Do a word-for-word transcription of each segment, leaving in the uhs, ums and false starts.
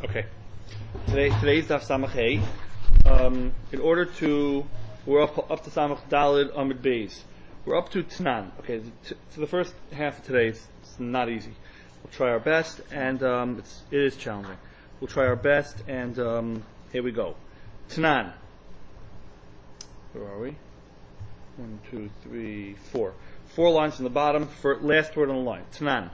Okay. Today, today's Daf Samach Hey. Um, in order to, we're up up to Samach Dalid Amid Beis. We're up to Tnan. Okay, t- so the first half of today is it's not easy. We'll try our best, and um, it's it is challenging. We'll try our best, and um, here we go. Tnan. Where are we? One, two, three, four. Four lines from the bottom. For last word on the line. Tnan.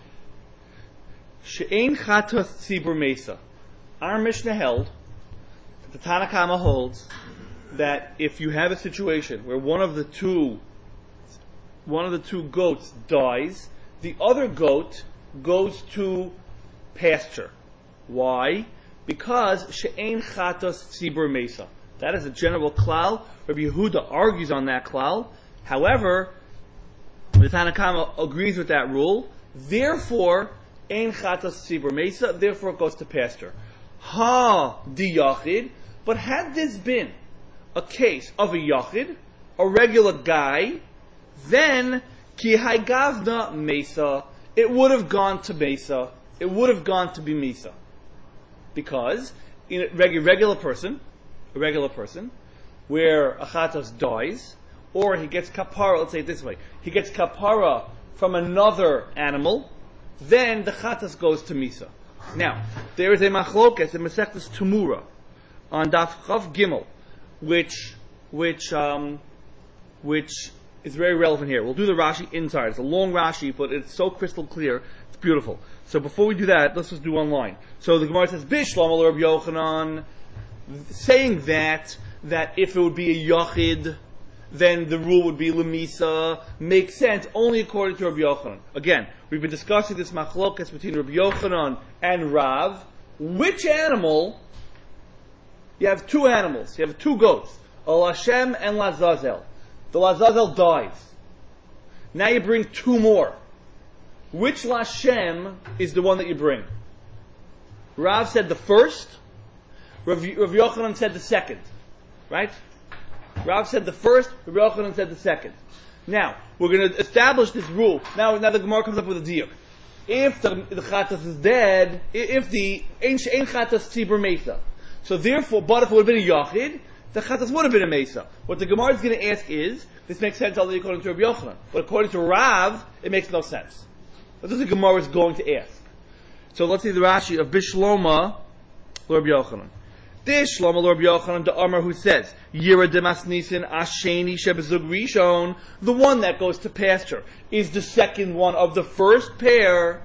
She'ein chatos tzibur mesa. Our Mishnah held, the Tanna Kama holds, that if you have a situation where one of the two, one of the two goats dies, the other goat goes to pasture. Why? Because she'ein chatos tzibur mesa. That is a general klal. Rabbi Yehuda argues on that klal. However, the Tanna Kama agrees with that rule. Therefore, ein chatos tzibur mesa. Therefore, it goes to pasture. Ha di yachid. But had this been a case of a yachid, a regular guy, then ki haygavna mesa, it would have gone to mesa. It would have gone to be mesa, because in a regu- regular person, a regular person, where a chatos dies, or he gets kapara. Let's say it this way: he gets kapara from another animal, then the chatas goes to misa. Now, there is a machlokes in Masechtas Tumura on Daf Chav Gimel, which which um, which is very relevant here. We'll do the Rashi inside. It's a long Rashi, but it's so crystal clear. It's beautiful. So before we do that, let's just do one line. So the Gemara says, Bishlam al Rabbi Yochanan, saying that that if it would be a yachid, then the rule would be lemisa, makes sense only according to Rabbi Yochanan. Again, we've been discussing this machlokas between Rabbi Yochanan and Rav. Which animal? You have two animals. You have two goats, a Lashem and Lazazel. The Lazazel dies. Now you bring two more. Which Lashem is the one that you bring? Rav said the first. Rav, Rav Yochanan said the second. Right? Rav said the first, Rabbi Yochanan said the second. Now, we're going to establish this rule. Now, now the Gemara comes up with a diuk. If the, the chatas is dead, if the ein chatas tzibur mesa, so therefore, but if it would have been a yachid, the chatas would have been a mesa. What the Gemara is going to ask is, this makes sense only according to Rabbi Yochanan, but according to Rav, it makes no sense. What does the Gemara is going to ask? So let's see the Rashi of Bishloma, Rabbi Yochanan. This Shlomo Rabbi Yochanan the Amar who says Yira demas nisin asheni shebezug rishon, the one that goes to pasture is the second one of the first pair,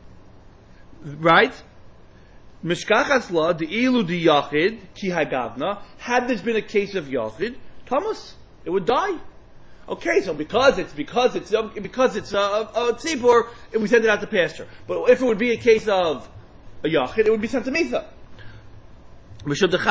right? Mishkachas la the ilu di yachid ki hagavna. Had this been a case of yachid, Thomas, it would die. Okay, so because it's because it's uh, because it's a uh, uh, tzibur, we send it out to pasture. But if it would be a case of a yachid, it would be sent to mitha. Because it's a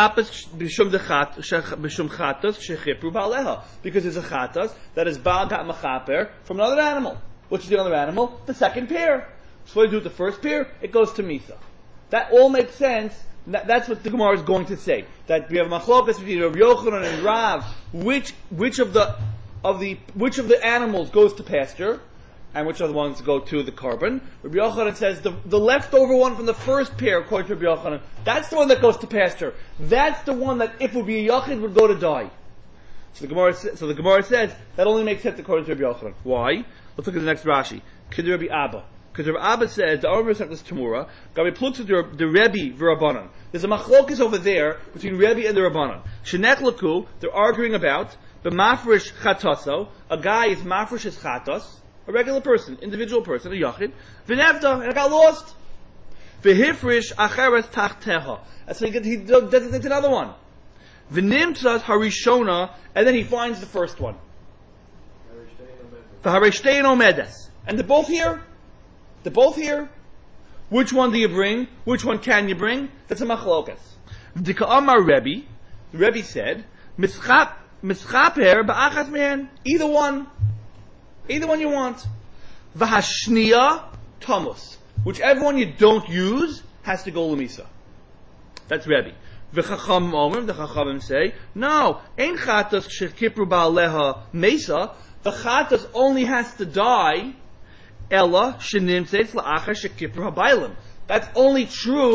chatas that is baal gat machaper from another animal. Which is the other animal? The second pair. So what do you do with the first pair? It goes to misa. That all makes sense. That, that's what the Gemara is going to say. That we have machlokas between Rabbi Yochanan and Rav. Which which of the of the which of the animals goes to pasture? And which other ones go to the carbon? Rabbi Yochanan says the, the leftover one from the first pair, according to Rabbi Yochanan, that's the one that goes to pasture. That's the one that, if it would be a yachid, would go to die. So the Gemara, so the Gemara says that only makes sense according to Rabbi Yochanan. Why? Let's look at the next Rashi. Kid Rabbi Abba. Because Rabbi Abba says the Amar Masechtas Tumura, Gabi Plutz the the Rebbe v'Rabbanan. There's a machlokas over there between Rebbe and the Rabbanan. Shenech laku, they're arguing about the mafresh chataso. A guy is mafresh his chatos. A regular person, individual person, a yachid, v'nevda, and it got lost. V'hifrish acheres tachteha. And so he, he designates another one. V'nimtzas harishona, and then he finds the first one. V'harishtayin omedes. And they're both here. They're both here. Which one do you bring? Which one can you bring? That's a machlokas. V'dika amar Rebbe, the Rebbe said, mischaper ba'achas man, either one. Either one you want. V'hashniya tamus. Whichever one you don't use has to go lemisa. That's Rebbe. V'chacham omer, the chachamim say, no, ein chatas shekipru ba'aleha mesa. The chatas only has to die. Ella shenim says la'achar shekipru habaylim. That's only true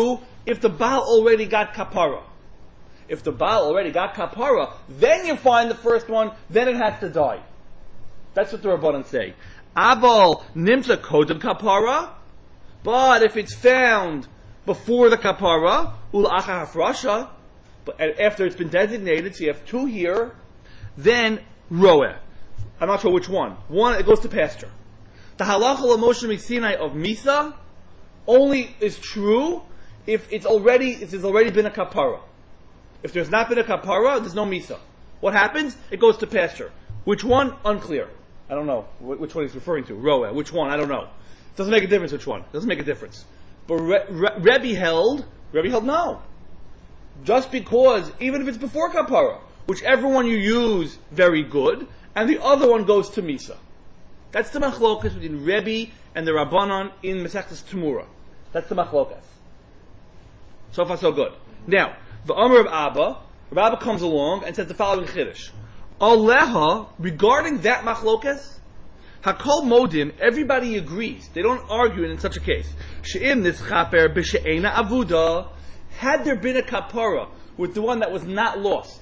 if the Baal already got kapara. If the Baal already got kapara, then you find the first one, then it has to die. That's what the Rabbanan say. Aval nimsa kodem kapara, but if it's found before the kapara, ul'acha hafrasha, but after it's been designated, so you have two here, then roeh. I'm not sure which one. One, it goes to pasture. The halacha l'moshe Sinai of Misa only is true if it's already, if there's already been a kapara. If there's not been a kapara, there's no Misa. What happens? It goes to pasture. Which one? Unclear. I don't know which one he's referring to. Roeh. Which one? I don't know. Doesn't make a difference which one. Doesn't make a difference. But Re- Re- Rebbe held, Rebbe held no. Just because, even if it's before kapara, whichever one you use, very good, and the other one goes to Misa. That's the machlokas between Rebbe and the Rabbanon in Masechtas Temura. That's the machlokas. So far so good. Now, the Amr of Abba, Rav Abba comes along and says the following chiddush. Aleha, regarding that machlokas, Hakol Modim, everybody agrees. They don't argue in such a case. She'im nischaper b'she'ena avuda, had there been a kapara with the one that was not lost,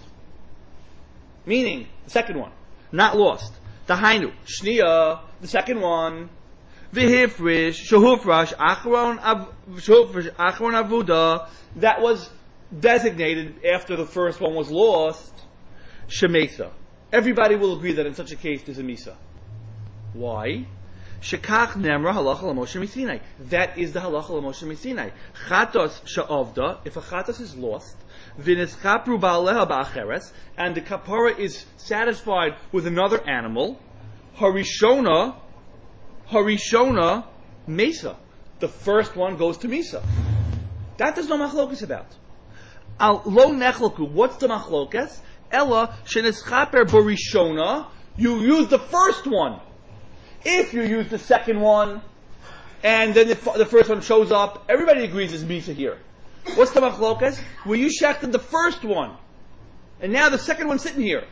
meaning the second one, not lost. The hainu shniya, the second one. V'hifrish shehufrash achron shehufrash achron avuda, that was designated after the first one was lost. Shemesa. Everybody will agree that in such a case there's a misa. Why? Shekach nemra halacha l'moshe misinai. That is the halacha l'moshe misinai. Chatos sha'avda, if a chatos is lost, v'nischapru ba'aleha ba'acheres, and the kapara is satisfied with another animal, harishona, harishona, mesa. The first one goes to misa. That there's no machlokas about. Al lo nechloku. What's the machlokas? Ella shenischaper borishona. You use the first one. If you use the second one, and then the, the first one shows up, everybody agrees there's misa here. What's the machlokas? Well, you shechted the first one, and now the second one's sitting here.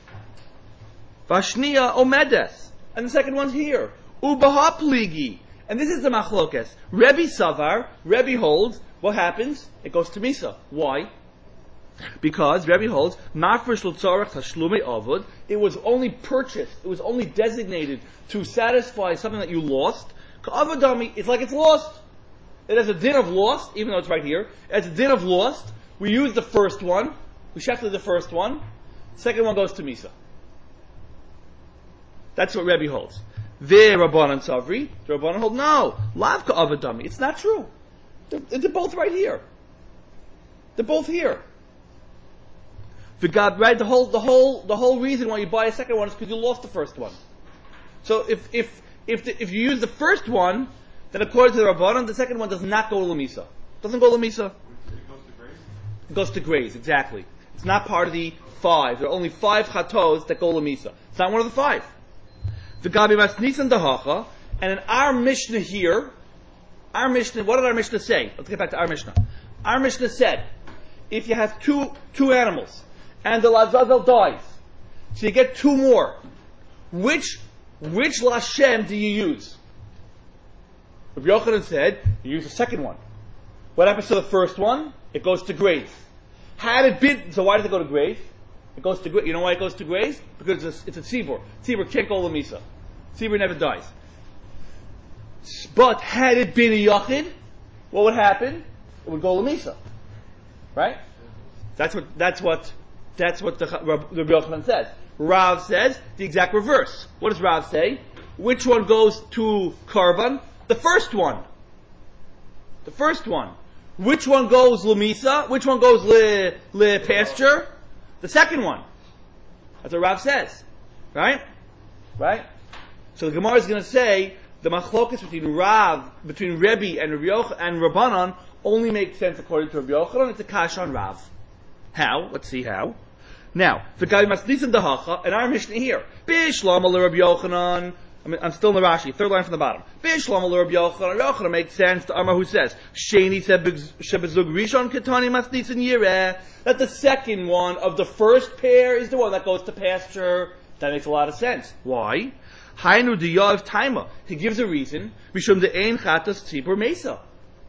Vashnia omedes, and the second one's here. Ubaha pligi, and this is the machlokas. Rebbe savar, Rebbe holds. What happens? It goes to misa. Why? Because Rebbe holds mafresh l'tzarech tashlumei avod. It was only purchased. It was only designated to satisfy something that you lost. Ka'avodami, it's like it's lost. It has a din of lost, even though it's right here. It has a din of lost. We use the first one. We shechted the first one. Second one goes to misa. That's what Rebbe holds. The Rabbanan Savri, the Rabbanan hold no. Lav ka'avodami. It's not true. They're, they're both right here. They're both here. The God, right? The whole, the whole, the whole reason why you buy a second one is because you lost the first one. So if if if the, if you use the first one, then according to the Rabbanan, the second one does not go to Lamisa. Doesn't go to Lamisa. It goes to graze. It goes to graze, exactly. It's not part of the five. There are only five chatos that go to Lamisa. It's not one of the five. The Gabi Mas Nisan Dahacha, and in our Mishnah here, our Mishnah, what did our Mishnah say? Let's get back to our Mishnah. Our Mishnah said, if you have two two animals, and the Lazazel dies, so you get two more, which which Lashem do you use? Rabbi Yochanan said, you use the second one. What happens to the first one? It goes to graze. Had it been, so why does it go to graze? It goes to graze. You know why it goes to graze? Because it's a, it's a tzibur. Tzibur can't go Lamisa. Tzibur never dies. But had it been a yachid, what would happen? It would go Lamisa. Right? That's what, that's what, that's what the, the Rabbi Yochanan says. Rav says the exact reverse. What does Rav say? Which one goes to Karban? The first one. The first one. Which one goes Lamisa? Which one goes Le, le pasture? The second one. That's what Rav says. Right? Right? So the Gemara is going to say the machlokas between Rav, between Rebbe and Rabbi Yoch, and Rabbanan only makes sense according to Rabbi Yochanan. It's a kash on Rav. How? Let's see how. Now, the guy must listen to Hacha, and our Mishnah here. Bishlama le Rabbi Yochanan. I mean, I'm still in the Rashi, third line from the bottom. Bishlama le Rabbi Yochanan. Rabbi Yochanan makes sense to Amar who says, Sheni shebezug rishon ketani masnitzin yireh. That the second one of the first pair is the one that goes to pasture. That makes a lot of sense. Why? Hainu diyav taima. He gives a reason. Mishum de ein chatas tzibur mesa.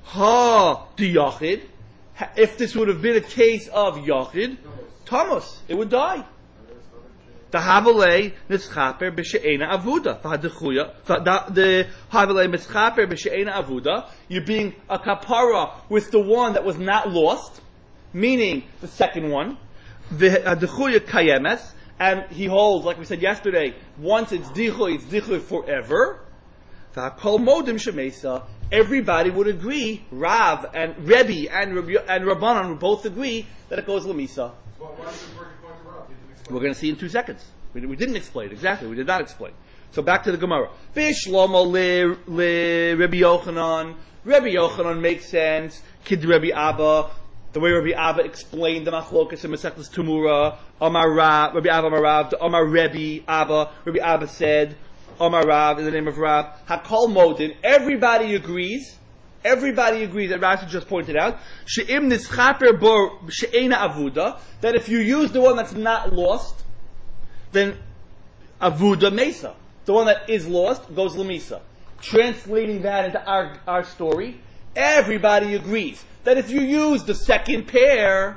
Ha the Yachid. If this would have been a case of Yachid, Thomas, it would die. The Havalei Nischaper B'She'ena Avuda. The Havalei Nischaper B'She'ena Avuda. You're being a kapara with the one that was not lost, meaning the second one. The Dechuya Kayemes. And he holds, like we said yesterday, once it's Dichuy, it's Dichuy forever. Kol Modim Shemesa. Everybody would agree, Rav and Rebbe and Rabbi, and Rabbanan would both agree that it goes Lamisa. Well, why is it important point to Rav? We're going to see in two seconds. We, we didn't explain exactly. We did not explain. So back to the Gemara. Bishlomo le le Rabbi Yochanan. Rabbi Yochanan makes sense. Kid Rabbi Abba. The way Rabbi Abba explained the Machlokas in Masechtas Tumura. Amar Rav. Rabbi Abba Amar Rav. Amar Rebbe Abba. Rabbi Abba said, Amar Rav, in the name of Rav, Hakol Modin, everybody agrees, everybody agrees, that Rashi just pointed out, She'im nischaper bo she'ena avuda, that if you use the one that's not lost, then avuda mesa. The one that is lost goes lamisa. Translating that into our, our story, everybody agrees that if you use the second pair,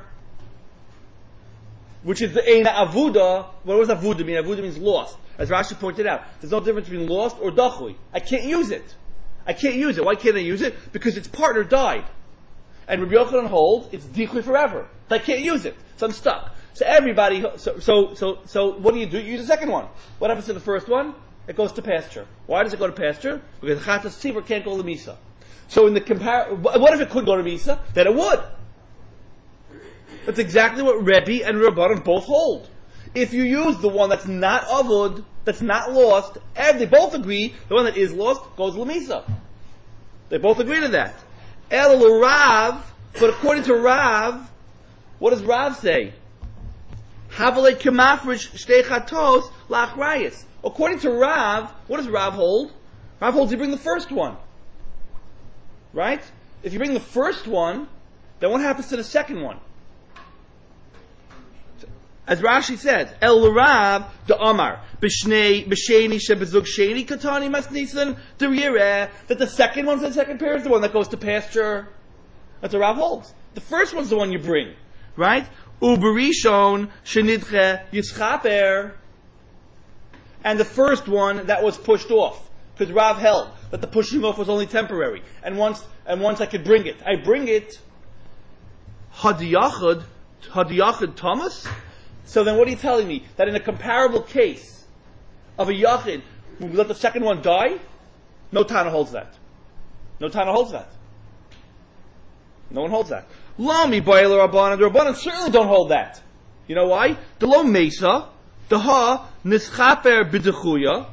which is the ena avuda, what does avuda mean? Avuda means lost. As Rashi pointed out, there's no difference between lost or dachui. I can't use it. I can't use it. Why can't I use it? Because its partner died. And Rabbi Yochanan holds it's dichui forever. So I can't use it. So I'm stuck. So everybody, so, so, so, so what do you do? You use the second one. What happens to the first one? It goes to pasture. Why does it go to pasture? Because the Chatas Tzibur can't go to Misa. So in the compar, what if it could go to Misa? Then it would. That's exactly what Rebbe and Rabbanan both hold. If you use the one that's not avud, that's not lost, and they both agree, the one that is lost goes lamisa. They both agree to that. El Rav, but according to Rav, what does Rav say? Havale kemafrish shtei chatos lachrayis. According to Rav, what does Rav hold? Rav holds you bring the first one. Right? If you bring the first one, then what happens to the second one? As Rashi says, El Rav the Amar b'shnei b'sheni shebezug sheni katani masnisan deriyeh, that the second one, the second pair, is the one that goes to pasture. That's what Rav holds. The first one's the one you bring, right? Uberishon shenidche yischaper, and the first one that was pushed off, because Rav held that the pushing off was only temporary, and once and once I could bring it, I bring it. Hadiyachad, hadiyachad Thomas. So then what are you telling me? That in a comparable case of a Yachid, we let the second one die? No Tana holds that. No Tana holds that. No one holds that. Lami Ba'el Rabbanan, the Rabbanan certainly don't hold that. You know why? The Lo Mesa, the Ha, Nischaper B'Dechuya,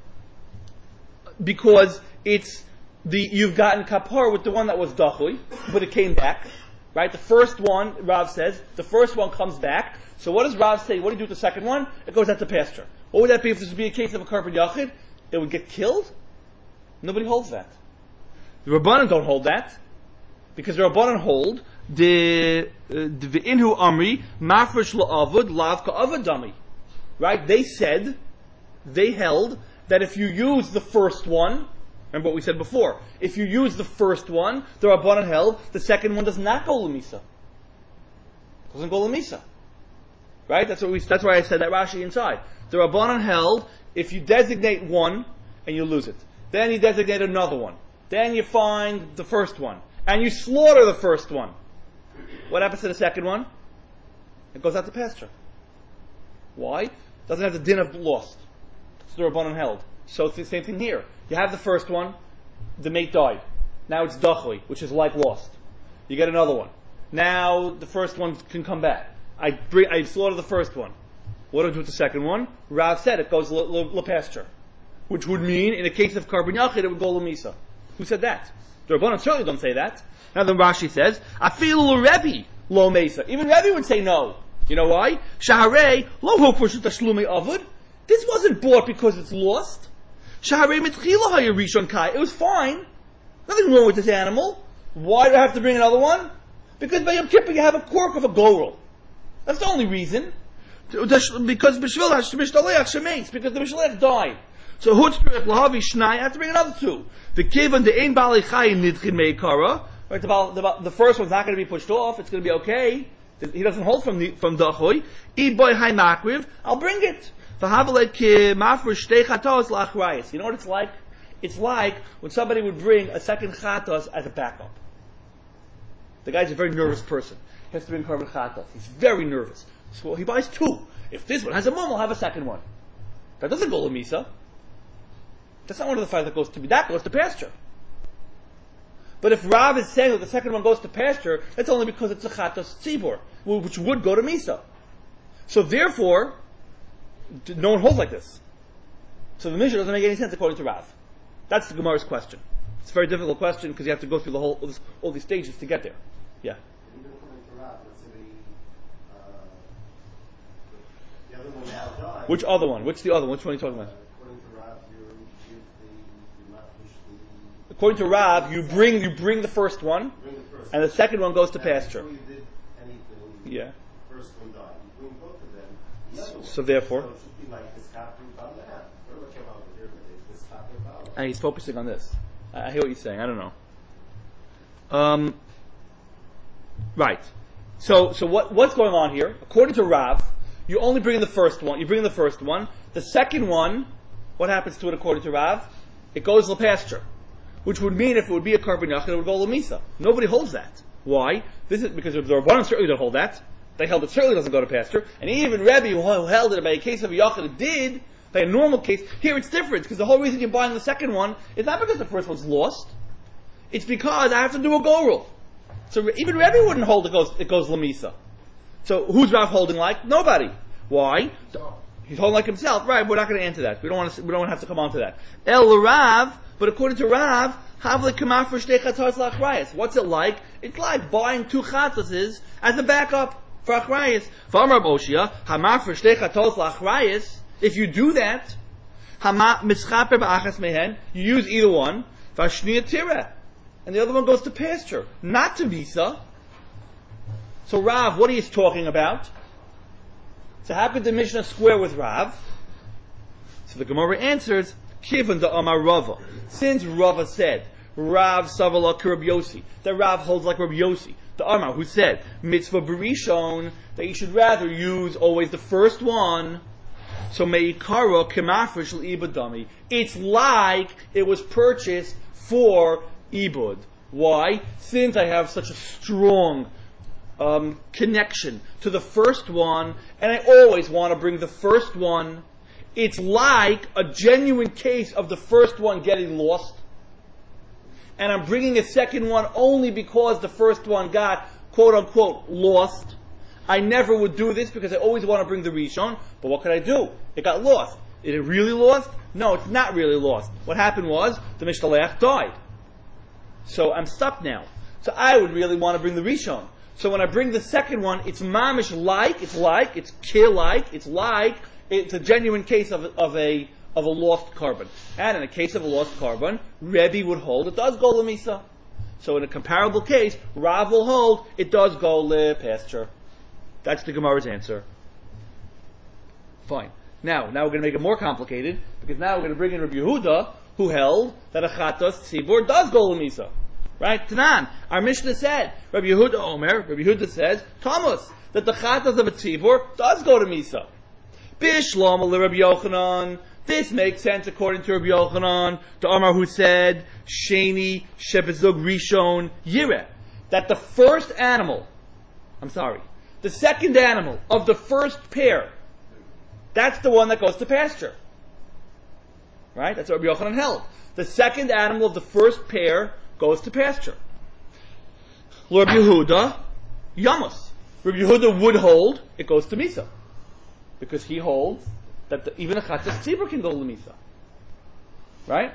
because it's the, you've gotten kapar with the one that was Dachui, but it came back. Right? The first one, Rav says, the first one comes back. So what does Rav say? What do you do with the second one? It goes out to pasture. What would that be if this would be a case of a karban yachid? It would get killed? Nobody holds that. The Rabbanan don't hold that. Because the Rabbanan hold the the inhu amri mafresh la'avud lav ka'avad dami. Right? They said, they held that if you use the first one, remember what we said before, if you use the first one, the Rabbanan held, the second one does not go Lamisa. Doesn't go Lamisa. Right? That's what we, that's why I said that Rashi inside. The Rabbanan held, if you designate one, and you lose it. Then you designate another one. Then you find the first one. And you slaughter the first one. What happens to the second one? It goes out to pasture. Why? Doesn't have the din of lost. That's the Rabbanan held. So it's the same thing here. You have the first one, the mate died. Now it's dachui, which is like lost. You get another one. Now the first one can come back. I bring, I slaughter the first one. What do I do with the second one? Rav said it goes la pasture, which would mean in a case of karban yachid it would go lamisa. Who said that? The Rabbanan certainly don't say that. Now then Rashi says, "Afilu Rebbe lo mesa." Even Rebbe would say no. You know why? Shaharei lo hu purshut tashlumi avud. This wasn't bought because it's lost. Shaharei mitchila hayarishon kai. It was fine. Nothing wrong with this animal. Why do I have to bring another one? Because by Yom Kippur you have a cork of a gorel. That's the only reason. Because b'shvil hashmishtalech shemeis. Because the mishtalech died. So hutzprich lahavi shnai. I have to bring another two. The kivan the ein balei chayim nidchin meikara. Right? The, the, the first one's not going to be pushed off. It's going to be okay. He doesn't hold from the from dachui. I boy hay makriv. I'll bring it. You know what it's like? It's like when somebody would bring a second chatos as a backup. The guy's a very nervous person. He has to bring carbon chatos. He's very nervous. So he buys two. If this one has a mum, I'll have a second one. That doesn't go to Misa. That's not one of the five that goes to that goes to pasture. But if Rav is saying that the second one goes to pasture, that's only because it's a chatos tzibur, which would go to Misa. So therefore, no one holds like this. So the Mishnah doesn't make any sense according to Rav. That's the Gemara's question. It's a very difficult question because you have to go through the whole all, this, all these stages to get there. Yeah. Even according to Rav, let's say uh, the other one now died. Which other one? Which the other one? Which one are you talking about? Uh, according to Rav, you give the you not push the. According to Rav, you bring you bring the first one, Bring the first and the second one goes to now, pasture. before you did anything, Yeah. the first one died. You bring both of them. The other one. So therefore, So it should be like this kapri bal now. Or what came out here, but it's this kapri bal. and he's focusing on this. I I hear what you're saying. I don't know. Um. Right. So so what what's going on here? According to Rav, you only bring in the first one. You bring in the first one. The second one, what happens to it according to Rav? It goes to pasture. Which would mean if it would be a carbon yachid, it would go to Misa. Nobody holds that. Why? This is because the Rabbanan certainly don't hold that. They held it certainly doesn't go to pasture. And even Rebbe, who held it by a case of a yachid, it did. By a normal case, here it's different because the whole reason you're buying the second one is not because the first one's lost. It's because I have to do a go rule. So even Rebbe wouldn't hold it goes it goes Lamisa. So who's Rav holding like? Nobody. Why? He's holding like himself, right? We're not going to answer that. We don't want to. We don't have to come on to that. El Rav, but according to Rav, havle kamar for shtei chatzos lachrayas. What's it like? It's like buying two chatzos as a backup for achrayas. V'amar Boshia, hamar for shtei chatzos lachrayas. If you do that, hama mischaper ba'achas mehen, you use either one. V'ashniya tireh, and the other one goes to pasture, not to Misa. So Rav, what are you talking about? So how could the Mishnah square with Rav? So the Gemara answers, Kivon da Amar Rava. Since Rava said, Rav Savala Rabbi Yossi, that Rav holds like Rabbi Yossi, the Amar who said, Mitzvah Berishon, that you should rather use always the first one. So Meikara Kemafresh Ibadami. It's like it was purchased for Ibud. Why? Since I have such a strong Um, connection to the first one, and I always want to bring the first one. It's like a genuine case of the first one getting lost, and I'm bringing a second one only because the first one got quote unquote lost. I never would do this because I always want to bring the Rishon, but what could I do? It got lost. Is it really lost? No, it's not really lost. What happened was the Mishtaleach died, so I'm stuck now. So I would really want to bring the Rishon. So when I bring the second one, it's mamish like, it's like, it's kill like, it's like, it's a genuine case of, of a of a lost carbon. And in a case of a lost carbon, Rebbe would hold it does go lemisa. So in a comparable case, Rav will hold it does go le pasture. That's the Gemara's answer. Fine. Now, now we're going to make it more complicated because now we're going to bring in Rabbi Yehuda, who held that a chatos tzibur does go lemisa. Right? Tanan. Our Mishnah said, Rabbi Yehuda Omer, Rabbi Yehuda says, Thomas, that the chatas of a tzibur does go to Misa. Bishlam le Rabbi Yochanan. This makes sense according to Rabbi Yochanan, to Omar who said, Sheni shebezug rishon yireh. That the first animal, I'm sorry, the second animal of the first pair, that's the one that goes to pasture. Right? That's what Rabbi Yochanan held. The second animal of the first pair goes to pasture. Rabbi Yehuda, Yamos. Rabbi Yehuda would hold it goes to Misa, because he holds that the, even a chatzas tzibur can go to Misa. Right?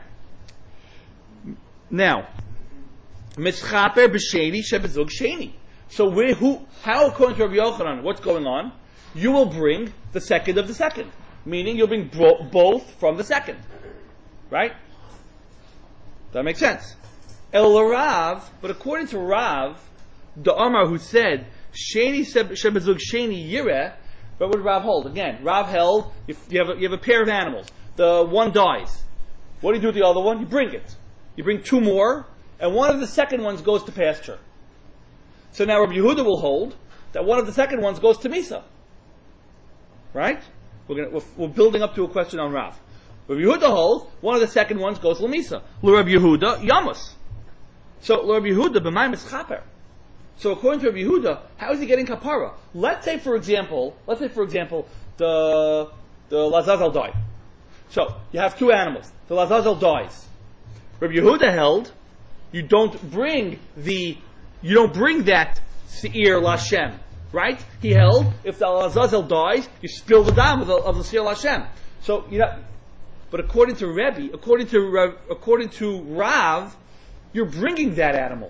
Now, mischaper b'sheni shebezug sheni. So where, who, how according to Rabbi Yochanan, what's going on? You will bring the second of the second, meaning you'll bring bro- both from the second. Right? That makes sense. El Rav, but according to Rav, the Amar who said, Sheni shebezug sheni yireh, but what did Rav hold? Again, Rav held, if you have, a, you have a pair of animals, the one dies. What do you do with the other one? You bring it. You bring two more, and one of the second ones goes to pasture. So now Rabbi Yehuda will hold that one of the second ones goes to Misa. Right? We're, gonna, we're, we're building up to a question on Rav. Rabbi Yehuda holds one of the second ones goes to Misa. Rabbi Yehuda, Yamus. So Rabbi Yehuda, b'mayim is chaper. So according to Rabbi Yehuda, how is he getting kapara? Let's say, for example, let's say, for example, the the Lazazel died. So you have two animals. The Lazazel dies. Rabbi Yehuda held, you don't bring the, you don't bring that seir l'Hashem, right? He held, if the Lazazel dies, you spill the dam of the, of the seir l'Hashem. So you know, but according to Rebbe, according to Rav, according to Rav, you're bringing that animal.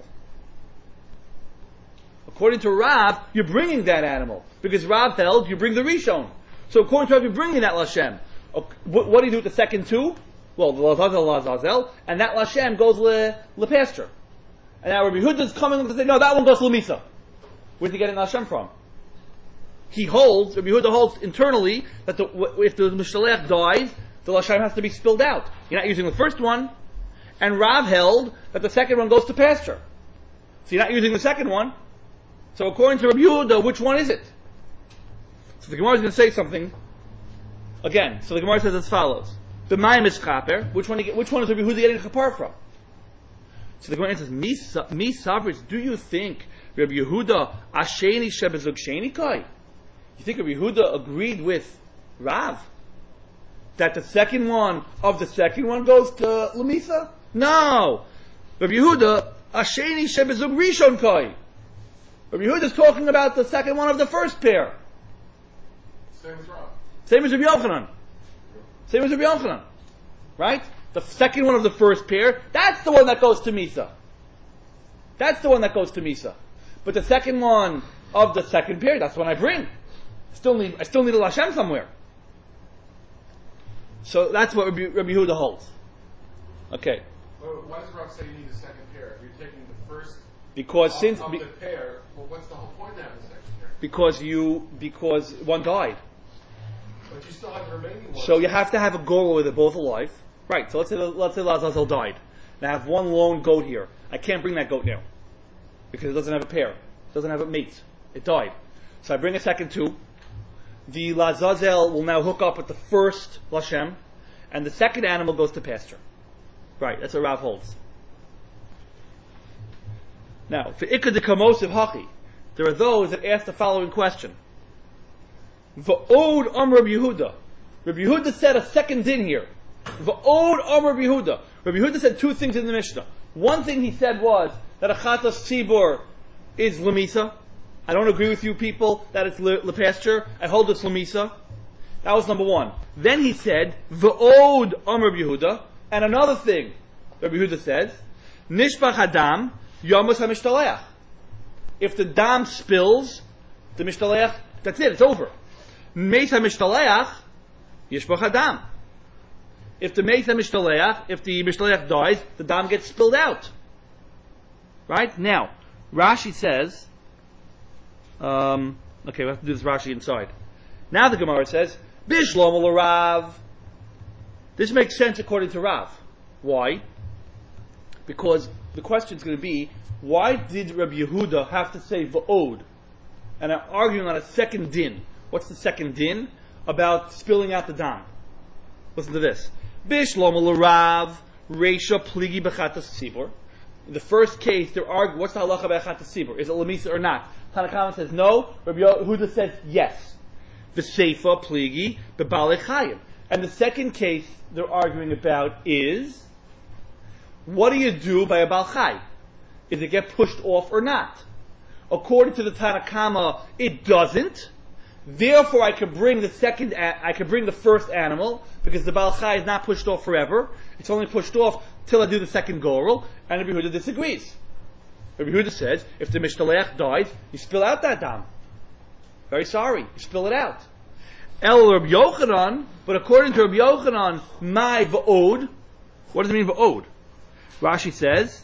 According to Rav, you're bringing that animal. Because Rav held, you bring the Rishon. So according to Rav, you're bringing that Lashem. What, what do you do with the second two? Well, the Lazazel, Lazazel, and that Lashem goes le, le pasture. And now Rabbi Yehuda is coming to say, no, that one goes to Lemisa. Where's he getting Lashem from? He holds, Rabbi Yehuda holds internally, that the, if the Mishalech dies, the Lashem has to be spilled out. You're not using the first one. And Rav held that the second one goes to pasture. So you're not using the second one. So according to Rabbi Yehuda, which one is it? So the Gemara is going to say something again. So the Gemara says as follows: the Mayim is chaper. Which one? Which one is Rabbi Yehuda getting chapar from? So the Gemara says, "Mi savris, do you think Rabbi Yehuda asheni shebezug sheni kai? You think Rabbi Yehuda agreed with Rav that the second one of the second one goes to Lemisa? No, Rabbi Yehuda asheni shebezug rishon kai. Rabbi Yehuda is talking about the second one of the first pair. Same as Rav. Same as Rabbi Yochanan. Same as Rabbi Yochanan. Right? The second one of the first pair, that's the one that goes to Misa. That's the one that goes to Misa. But the second one of the second pair, that's the one I bring. Still need, I still need a Lashem somewhere. So that's what Rabbi, Rabbi Yehuda holds. Okay. Well, why does Rav say you need a second pair? If you're taking the first Because of, since of be, the pair, well, what's the whole point of having a second pair? because you because one died. But you still have the remaining one. So you have to have a goal where they're both alive. Right, so let's say let's say Lazazel died. Now I have one lone goat here. I can't bring that goat now. Because it doesn't have a pair. It doesn't have a mate. It died. So I bring a second two. The Lazazel will now hook up with the first Lashem, and the second animal goes to pasture. Right, that's what Rav holds. Now, for Ikad Kamosiv Haki, there are those that ask the following question. Va'od Am Rabbi Yehuda. Rabbi Yehuda said a second din here. Va'od Am Rabbi Yehuda. Rabbi Yehuda said two things in the Mishnah. One thing he said was that a Chatas Tzibur is Lemisa. I don't agree with you people that it's le, le pasture. I hold it's Lemisa. That was number one. Then he said, Va'od Am Rabbi Yehuda. And another thing, Rabbi Yehuda says, Nishbach Hadam Yamus HaMishtaleach. If the dam spills, the Mishtaleach, that's it, it's over. Meis HaMishtaleach, Yishbach Hadam. If the Meis HaMishtaleach, if the Mishtaleach dies, the dam gets spilled out. Right? Now, Rashi says, um, okay, we have to do this Rashi inside. Now the Gemara says, Bishlomo l'Rav. This makes sense according to Rav. Why? Because the question is going to be, why did Rabbi Yehuda have to say va'od? And I'm arguing on a second din. What's the second din? About spilling out the dam. Listen to this. Bishlomo l'Rav, Reisha pligi b'chatas tzibur. In the first case, they're arguing, what's the halacha about chatas tzibur? Is it lemisa or not? Tanakama says no. Rabbi Yehuda says yes. The seifa pligi b'balei chayim. And the second case they're arguing about is, what do you do by a Baal Chai? Is it get pushed off or not? According to the Tanakama, it doesn't. Therefore, I could bring the second, I could bring the first animal, because the Baal Chai is not pushed off forever. It's only pushed off till I do the second gorel, and Rabbi Yehuda disagrees. Rabbi Yehuda says, if the Mishtaleach dies, you spill out that dam. Very sorry, you spill it out. El Rabbi Yochanan, but according to Rabbi Yochanan, my va'od, what does it mean va'od? Rashi says,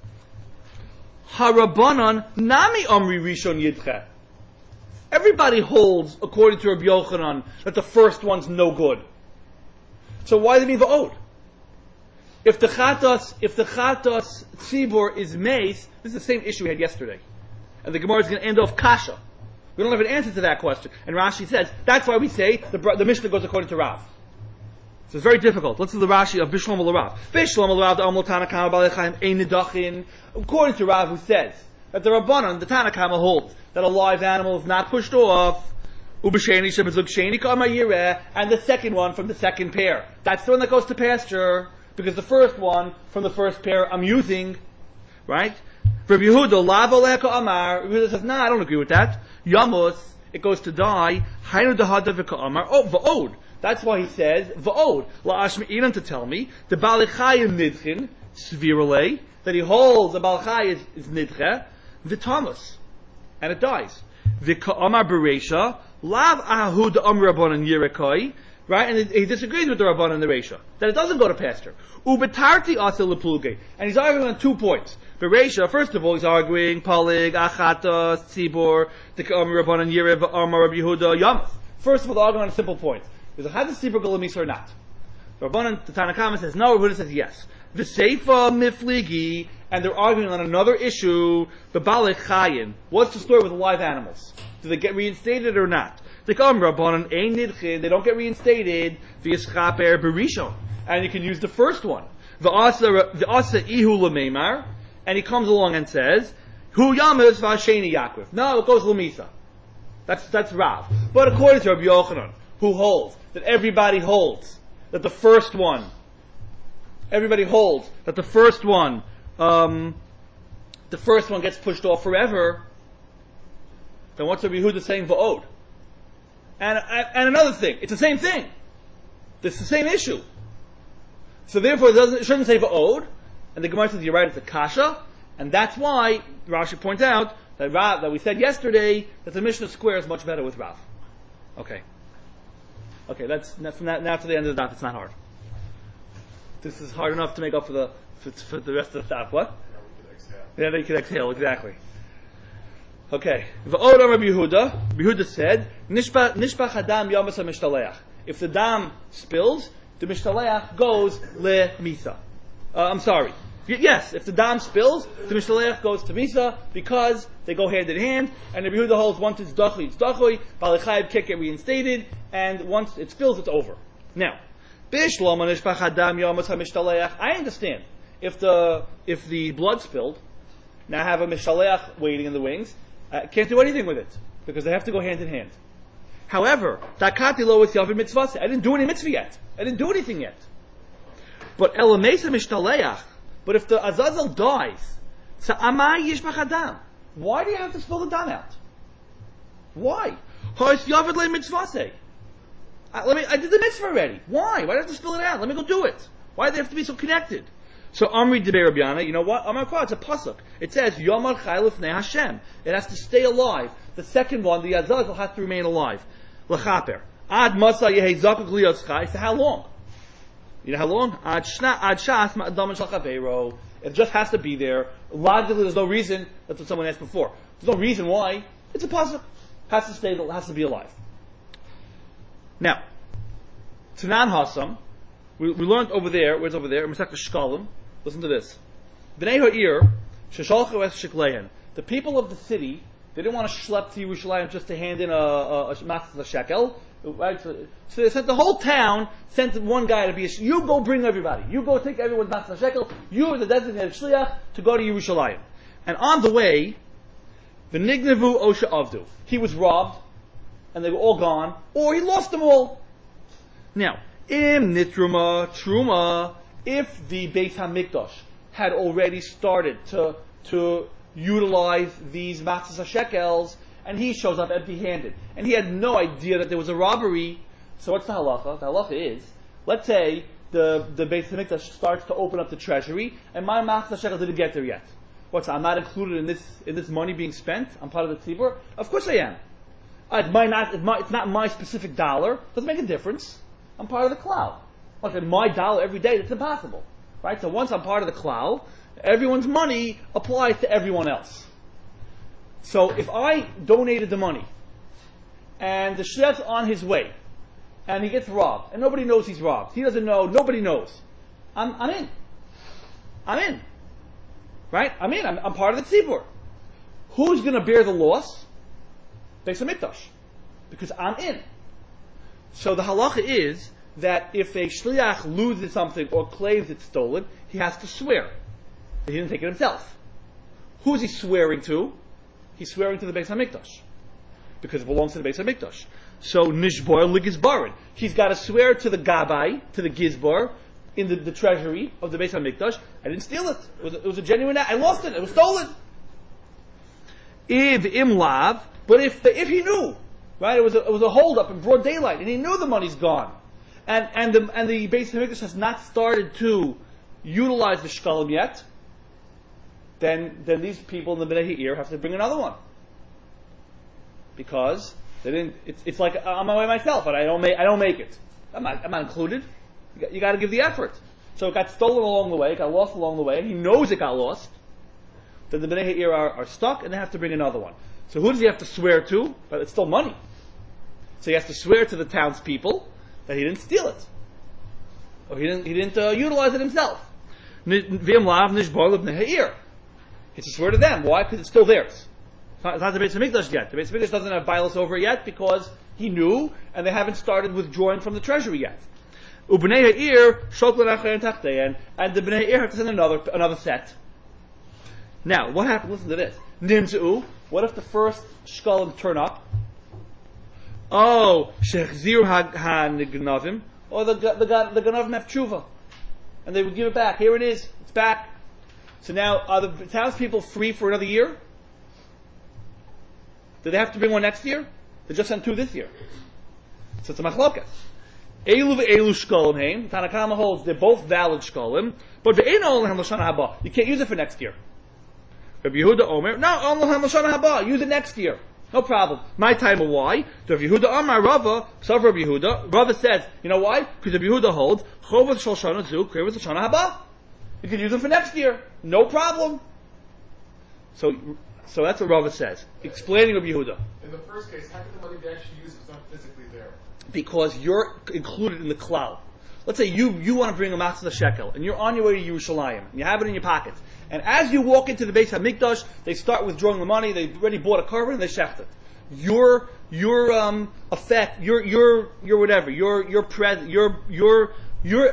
Harabanan nami amri rishon yidche. Everybody holds, according to Rabbi Yochanan, that the first one's no good. So why does it mean va'od? if the chatos, if the chatos tzibur is mace, this is the same issue we had yesterday, and the Gemara is going to end off kasha. We don't have an answer to that question, and Rashi says that's why we say the, the Mishnah goes according to Rav. So it's very difficult. Let's do the Rashi of Bishlam al-Rav. Bishlam al-Rav the Amul Tanakama Balechayim Ein Nidachin. According to Rav, who says that the Rabbanan, the Tanakama holds that a live animal is not pushed off. Ubesheni shebezug sheni kama yireh, and the second one from the second pair. That's the one that goes to pasture, because the first one from the first pair I'm using, right? Rabbi Yehuda lav oleka amar. Rabbi Yehuda says, "No, nah, I don't agree with that. Yamos, it goes to die. Hainu dehada v'ka amar. Oh, va'od. That's why he says va'od la'ashmi ilan to tell me the balechayim nidchin svirale that he holds the balechayim is, is nidche v'tamus, and it dies. V'ka amar bereisha lav ahud amr rabbanan yirekai." Right, and he disagrees with the Rabban and the Reisha that it doesn't go to pasture. Ubetarti asa lepluge, and he's arguing on two points. The Reisha, first of all, he's arguing palig achata tzibor the Rabban and Yerev Amar Rabbi Yehuda Yamath. First of all, they're arguing on a simple point: is a hadith tzibor galamisa or not? The Rabban, the Tanakama says no. Rabbi Yehuda says yes. The Seifa mifligi, and they're arguing on another issue. The balech chayin. What's the story with the live animals? Do they get reinstated or not? They don't get reinstated via schaper berishon, and you can use the first one. The asa the asa ihu lemeimar, and he comes along and says, "Hu yamas v'asheni Yaakov." No, it goes lemisa. That's that's Rav. But according to Rabbi Yochanan, who holds that everybody holds that the first one, everybody holds that the first one, um, the first one gets pushed off forever. Then what's Rabbi Yehuda saying va'od? And, and another thing, it's the same thing. It's the same issue. So therefore, it, doesn't, it shouldn't say va'od. And the Gemara says you're right, it's a kasha, and that's why Rashi points out that Rav, that we said yesterday that the Mishnah square is much better with Rav. Okay. Okay, that's, that's from that, now to the end of the daf. It's not hard. This is hard enough to make up for the for, for the rest of the daf. What? Now we can exhale. Yeah, they can exhale exactly. Okay. V'od Rabbi Yehuda. Rabbi Yehuda said, "Nishbach nishbach hadam yamas hamishtalech." If the dam spills, the mishtaleach goes le misa. Uh, I'm sorry. Y- yes, if the dam spills, the mishtaleach goes to misa because they go hand in hand. And Rabbi Yehuda holds once it's dachui, it's dachui. Balechayim can't get reinstated, and once it spills, it's over. Now, bishlam nishbach hadam yamas hamishtalech. I understand if the if the blood spilled, now have a mishtaleach waiting in the wings. Uh, can't do anything with it because they have to go hand in hand. However, dakati lo with yavim mitzvah. I didn't do any mitzvah yet. I didn't do anything yet. But elamesa mishtaleach. But if the azazel dies, so amai yishbach adam. Why do you have to spill the dam out? Why? Ha'is yavid le mitzvah. Let me. I did the mitzvah already. Why? Why do I have to spill it out? Let me go do it. Why do they have to be so connected? So Amri Debei Rabbi Yana, you know what? Amar Kva, it's a pasuk. It says Yomar Chaylif Ne Hashem. It has to stay alive. The second one, the Azazel, has to remain alive. L'chaper. Ad Masa Yehei Zakuk Liyotzchai. So how long? You know how long? Ad Shna Ad Shas Ma'adam Shalchaveiro. It just has to be there. Logically, there's no reason. That's what someone asked before. There's no reason why. It's a pasuk. Has to stay. Has to be alive. Now, Tanan Hasam. We, we learned over there. Where's over there? Masechta Shkalim. Listen to this. Bnei Ha'ir, sheshalchu es shiklehen. The people of the city, they didn't want to schlep to Yerushalayim just to hand in a, a, a matzah shekel. Right? So, so they sent the whole town, sent one guy to be a, you go bring everybody. You go take everyone's matzah shekel. You are the designated shliach to go to Yerushalayim. And on the way, the nignevu osha avdu. He was robbed, and they were all gone, or he lost them all. Now, im nitruma truma. If the Beit HaMikdash had already started to to utilize these matzahs shekels, and he shows up empty-handed, and he had no idea that there was a robbery, so what's the halacha? The halacha is, let's say the the Beit HaMikdash starts to open up the treasury, and my matzah shekel didn't get there yet. What's I'm not included in this in this money being spent? I'm part of the tzibur? Of course I am. Uh, it might not, it might, it's not my specific dollar. Doesn't make a difference. I'm part of the cloud. Look, at my dollar every day, that's impossible. Right? So once I'm part of the cloud, everyone's money applies to everyone else. So if I donated the money, and the shliach's on his way, and he gets robbed, and nobody knows he's robbed, he doesn't know, nobody knows, I'm, I'm in. I'm in. Right? I'm in. I'm, I'm part of the tzibur. Who's going to bear the loss? Beis HaMikdash. Because I'm in. So the halacha is that if a shliach loses something or claims it's stolen, he has to swear that he didn't take it himself. Who's he swearing to? He's swearing to the Beis HaMikdash. Because it belongs to the Beis HaMikdash. So nishbor ligizbarin. He's got to swear to the gabai, to the gizbar, in the, the treasury of the Beis HaMikdash. I didn't steal it. It was, it was a genuine act. I lost it. It was stolen. If imlav, but if the, if he knew, right, it was a, it was a holdup in broad daylight, and he knew the money's gone, and and the and the Beis HaMikdash has not started to utilize the shkalim yet, then then these people in the Bnei Ha'ir have to bring another one, because they didn't. It's it's like I'm on my way myself, and I don't make I don't make it. I'm not I'm not included. You got, you got to give the effort. So it got stolen along the way, it got lost along the way. He knows it got lost. Then the Bnei Ha'ir are, are stuck, and they have to bring another one. So who does he have to swear to? But it's still money. So he has to swear to the townspeople that he didn't steal it, or he didn't he didn't uh, utilize it himself. V'im lav nishbar l'bnei Ha'ir. He has to swear to them. Why? Because it's still theirs. It's not, it's not the Beis HaMikdash yet. The Beis HaMikdash doesn't have bias over it yet because he knew, and they haven't started withdrawing from the treasury yet. Ubnei Ha'ir shoklan achayin tachtein, and the Bnei Ha'ir have to send another another set. Now, what happened? Listen to this. Nimzu. What if the first shkalim turn up? Oh, shechzir ha-nignavim, or the the the ganavim have tshuva, and they would give it back. Here it is. It's back. So now, are the townspeople free for another year? Do they have to bring one next year? They just sent two this year. So it's a machlokas. Elu ve'elu shkalim heim. Tanna Kama holds they're both valid shkalim, but ve'ein olam l'shana haba. You can't use it for next year. Rabbi Yehuda Omer, no, olam l'shana haba. Use it next year. No problem. My time of why? Rabbi Yehuda Amar Rava, Ksav Rabbi Yehuda. Rava says, you know why? Because Rabbi Yehuda holds chovas shel shana zu krevas l'shana haba. You can use them for next year. No problem. So, so that's what Rava says. Explaining Rabbi Yehuda. In the first case, how can the money they actually use if it's not physically there? Because you're included in the cloud. Let's say you, you want to bring a matzah shekel, and you're on your way to Yerushalayim, and you have it in your pocket. And as you walk into the Beis HaMikdash, they start withdrawing the money, they've already bought a carbon, and they shecht it. Your, your, um, effect, your, your, your whatever, your, your pres, your, your, your,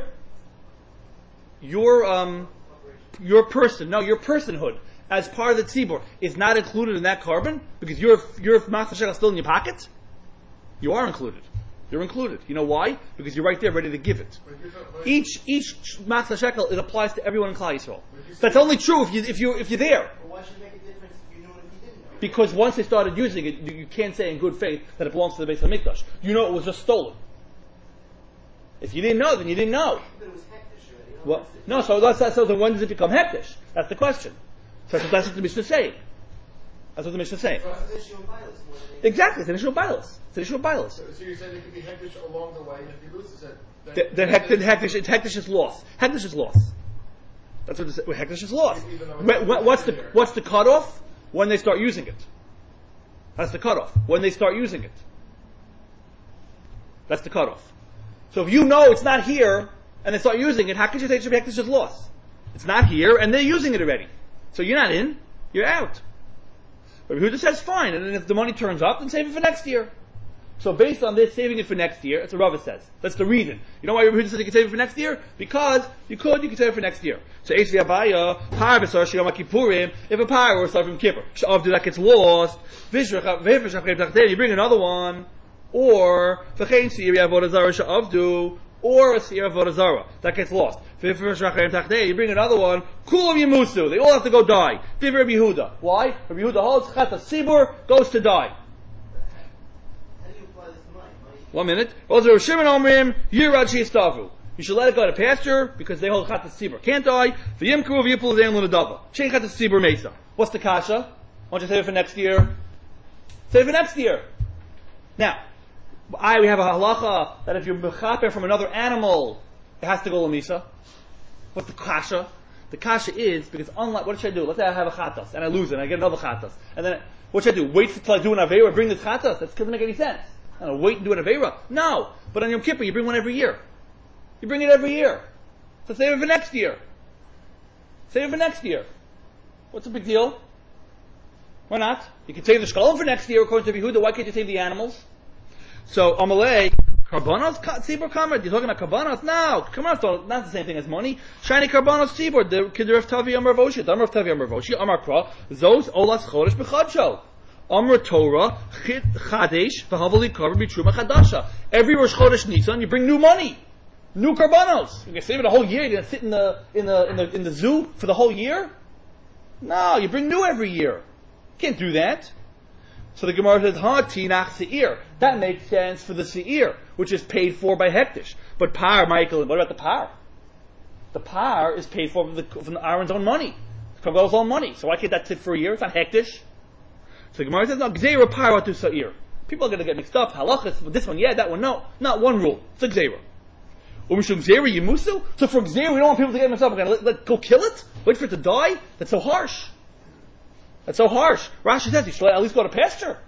your, um, your person, no, your personhood, as part of the tzibur, is not included in that carbon, because your, your matzah shekel is still in your pocket. You are included. You're included. You know why? Because you're right there ready to give it. Each each matzah shekel, it applies to everyone in Klal Yisrael. That's only true if you if you if you're there. But why should it make a difference if you knew it if you didn't know? Because once they started using it, you, you can't say in good faith that it belongs to the Beis HaMikdash. You know it was just stolen. If you didn't know, then you didn't know. But it was hektish already. You know? Well, no. So that's, that's so. Then when does it become hektish? That's the question. So that's, that's what the Mishnah is saying. That's what the Mishnah is saying. So it's an issue of violence more than anything. Exactly. It's an issue of bias. It's an issue of bias. So, so you're saying it could be hektish along the way, and if you lose it, then... The, the hek, the hektish, it's hektish is loss. Hektish is loss. That's what it is. Hektish is loss. When, when, what's the what's the cutoff? When they start using it. That's the cutoff. When they start using it. That's the cutoff. So if you know it's not here and they start using it, how could you say it should be hektish is loss? It's not here and they're using it already. So you're not in. You're out. Rabbi Yehuda says fine, and then if the money turns up, then save it for next year. So based on this, saving it for next year, that's what Rava says. That's the reason. You know why Rabbi Yehuda says you can save it for next year? Because you could, you can save it for next year. So Eisvi Abaya, Par B'Sar Sheyom HaKippurim, if a par or Sar from Kippur, Sh'avdu that gets lost, you bring another one, or V'chein Seir Avodah Zarah Sh'avdu, or a Seir Avodah Zarah that gets lost. You bring another one, Kulam Yemusu, they all have to go die. Div Rabbi Yehuda. Why? Rabbi Yehuda holds Chat HaSibur goes to die. How do you apply this to money? Money- One minute. Also, Shimon Omrim, Yirad Sheistavu. You should let it go to pasture because they hold Chat HaSibur. Can't die. V'yimkru v'yipul zein l'nadava. Shein Chat HaSibur mesa. What's the kasha? Why don't you save it for next year? Save it for next year. Now, I we have a halacha that if you're mechaper from another animal, it has to go l'misa. What's the kasha? The kasha is because unlike what should I do? Let's say I have a chatas and I lose it and I get another chatas, and then what should I do? Wait till I do an aveira, bring this chatas? That doesn't make any sense. I don't wait and do an aveira. No, but on Yom Kippur you bring one every year. You bring it every year. So save it for next year. Save it for next year. What's the big deal? Why not? You can save the shkolim for next year according to Yehuda. Why can't you save the animals? So Amalei, karbanos tzibur kamer. You're talking about karbanos? No, karbanos not the same thing as money. Shiny karbanos tzibur. The kidder of Tavi Amar Voshi. The Amar of Tavi Amar Voshi. Amar Kra. Zos olas chodesh b'chadsho. Amar Torah chadesh v'havali karba b'truma chadasha. Every Rosh Chodesh Nisan, you bring new money, new karbanos. You can save it a whole year. You're gonna sit in the in the in the in the zoo for the whole year? No, you bring new every year. Can't do that. So the Gemara says, "Ha tinach seir." That makes sense for the seir, which is paid for by hektish. But par, Michael, what about the par? The par is paid for from, the, from Aaron's own money, from God's own money. So why can't that sit for a year? It's not hektish. So the Gemara says, "No, gzeira par to seir." People are going to get mixed up. Halachas, this one, yeah, that one, no, not one rule. It's a gzeira. Umishum gzeira yimusu. So for gzeira, we don't want people to get mixed up. We're going to let, let go kill it, wait for it to die. That's so harsh. That's so harsh. Rashi says you should at least go to pasture.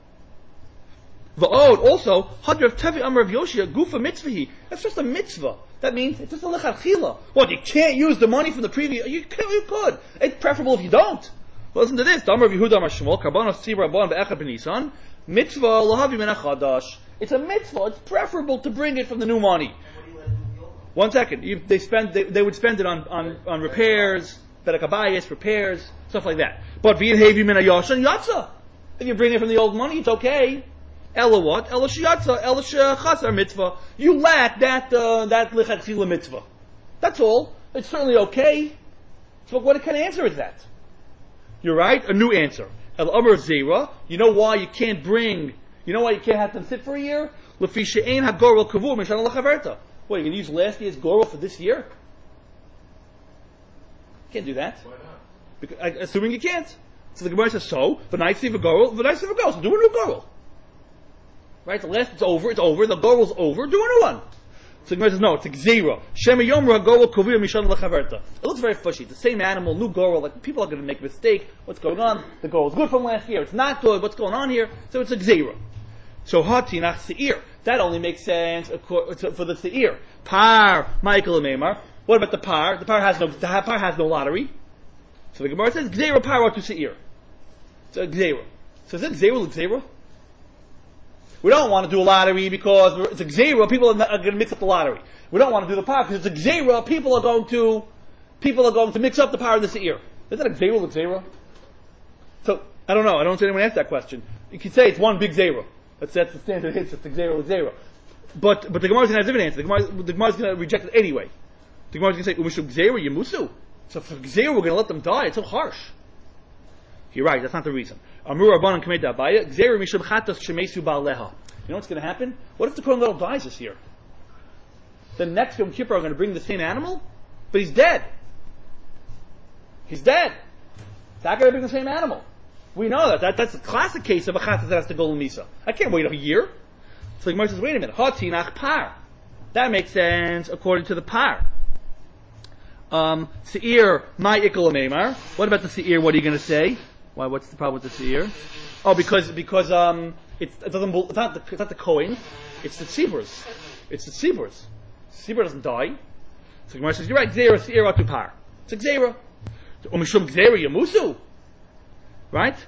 Va'od also Hadrav Tevi Amar of Yoshia Gufa Mitzvahi. That's just a mitzvah. That means it's just a lechatchila. What, you can't use the money from the previous? You can, you could. It's preferable if you don't. Well, listen to this. Amar of Yehuda Amar Shmuel Karbanos Tzibur Rabban Be'echad B'Nisan Mitzvah Lahavi Min HaChadash. It's a mitzvah. It's preferable to bring it from the new money. One second. You, they spend. They, they would spend it on on, on repairs. Berakabayis, repairs, stuff like that. But v'yin hevi min hayashan yatsa. If you bring it from the old money, it's okay. Ella what? Ella sheyatsa. Ella shechasar mitzvah. You lack that uh, that lechatchila mitzvah. That's all. It's certainly okay. So what kind of answer is that? You're right. A new answer. El amar zera. You know why you can't bring? You know why you can't have them sit for a year? Lefi she'ein hagorel kavur mishan lechaverta. What, you're going to use last year's gorel for this year? Can't do that. Why not? Because, I, assuming you can't. So the Gemara says, so, v'naisi v'gorel, v'naisi v'gorel. So do a new gorel. Right? The last, it's over, it's over, the gorel's over, do a new one. So the Gemara says, no, it's a gzera. Shema yomra gorel kovir mishon lechaverta. It looks very fishy. It's the same animal, new gorel, like people are going to make a mistake. What's going on? The gorel's good from last year, it's not good, what's going on here? So it's a gzera. So hatinach seir. That only makes sense for the seir. Par, Michael and Neymar. What about the par? The par has no, the par has no lottery. So the Gemara says, Gzeira par to seir. So Gzeira. So is it Gzeira or Gzeira? We don't want to do a lottery because it's a Gzeira, people are, are going to mix up the lottery. We don't want to do the par because it's a Gzeira, people are going to, people are going to mix up the par and the seir. Is that a Gzeira or Gzeira? So, I don't know, I don't see anyone ask that question. You could say it's one big Gzeira. That's, that's the standard hint, it's a Gzeira or Gzeira. But, but the Gemara is going to have a different answer. The Gemara, the Gemara is going to reject it anyway. The Gemara is going to say, Umishum Gzeira Yemusu. So for Gzeira, we're going to let them die. It's so harsh. You're right, that's not the reason. Amur Rabbanan Kamei Dabaya, Gzeira Mishum Chatas Shemesu Ba'aleha. You know what's going to happen? What if the Kohen Gadol dies this year? The next Yom Kippur are going to bring the same animal, but he's dead. He's dead. They're not going to bring the same animal. We know that. that that's a classic case of a Chatas that has to go to Misa. I can't wait a year. So the Gemara says, wait a minute. Hatinach par. That makes sense according to the par. Um, Seir, my ikal neymar. What about the Seir? What are you going to say? Why? What's the problem with the Seir? Oh, because because um, it's, it doesn't. It's not the it's not the Kohen. It's the tziburs. It's the tziburs. Tzibur doesn't die. So the Gemara says, you're right. Gzeira Seir atu par. It's a Gzeira. Umishum Gzeira Yamusu. Right.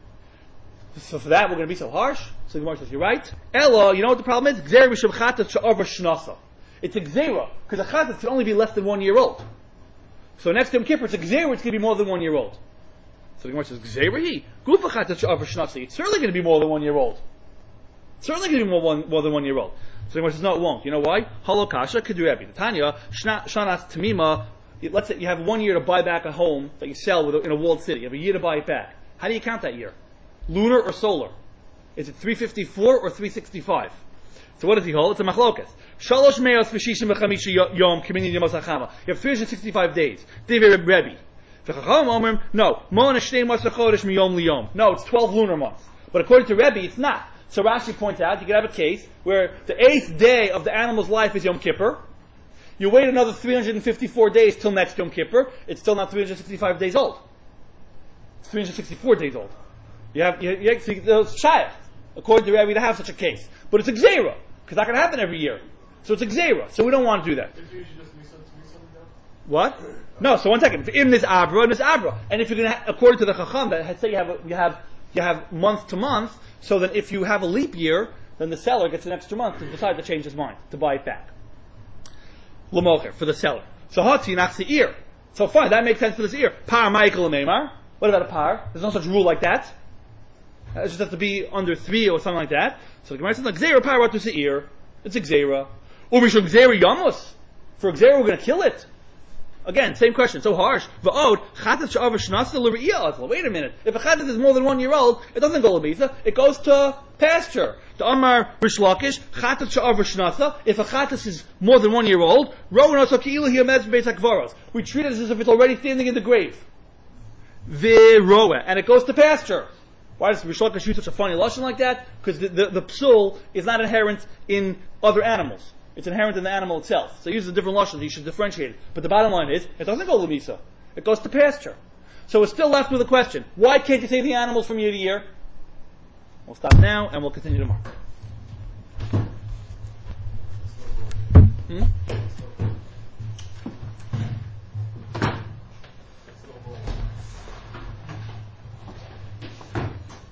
So for that we're going to be so harsh. So the Gemara says, you're right. Ella, you know what the problem is? Gzeira Mishum Chatas Sha'ar Shnasa. It's a Gzeira because a Chatas can only be less than one year old. So next Yom Kippur, it's a Gzeira, it's going to be more than one year old. So the Gemara says, Gzeira hi, Gufa Chatas Sha'ar Shnasa. It's certainly going to be more than one year old. It's certainly going to be more, one, more than one year old. So the Gemara says, no, it won't. You know why? Halokasha Kedurebi. The Tanya, Shanas Tamima. Let's say you have one year to buy back a home that you sell with a, in a walled city. You have a year to buy it back. How do you count that year? Lunar or solar? Is it three fifty-four or three sixty-five? So what does he hold? It's a machlokas. Shalosh meos v'shishim v'chamisha yom kimini yom hachama. You have three hundred sixty-five days. Devei Rebbe. V'chacham omrim, no. Mon hashtei mas v'chodesh miyom liyom. No, it's twelve lunar months. But according to Rebbe, it's not. So Rashi points out, you could have a case where the eighth day of the animal's life is Yom Kippur. You wait another three hundred fifty-four days till next Yom Kippur. It's still not three hundred sixty-five days old. It's three hundred sixty-four days old. You have, you, you, so it's shayach, according to Rebbe, to have such a case. But it's a gzeira, because that can happen every year. So it's a gzeira, so we don't want to do that. Did you usually just Misa to Misa with that? What? No. So one second. In this abra, in this abra, and if you're going to, ha- according to the chacham, that say you have a, you have you have month to month, so that if you have a leap year, then the seller gets an extra month to decide to change his mind to buy it back. L'mocher for the seller. So hati nach ear. So fine, that makes sense for this ear. Par Michael Meimar. What about a par? There's no such rule like that. Uh, It just has to be under three or something like that. So the Gemara says, like, Gzeira par what to ear. It's a Gzeira. Umishum Gzeira Yamos. For Gzeira, we're going to kill it. Again, same question, so harsh. V'od, chatat she'avar shnasa l're'iyah. Wait a minute. If a chatat is more than one year old, it doesn't go l'bisa, it goes to pasture. The Amar Rish Lakish, chatat she'avar shnasa. If a chatat is more than one year old, ro'un also ki'ilu hi'amez b'beis hakvaros. We treat it as if it's already standing in the grave. V'roa. And it goes to pasture. Why does Rish Lakish use such a funny lashon like that? Because the, the, the psul is not inherent in other animals. It's inherent in the animal itself. So he uses a different lashon, you should differentiate it. But the bottom line is, it doesn't go l'misa. It goes to pasture. So we're still left with a question. Why can't you save the animals from year to year? We'll stop now, and we'll continue tomorrow. Hmm?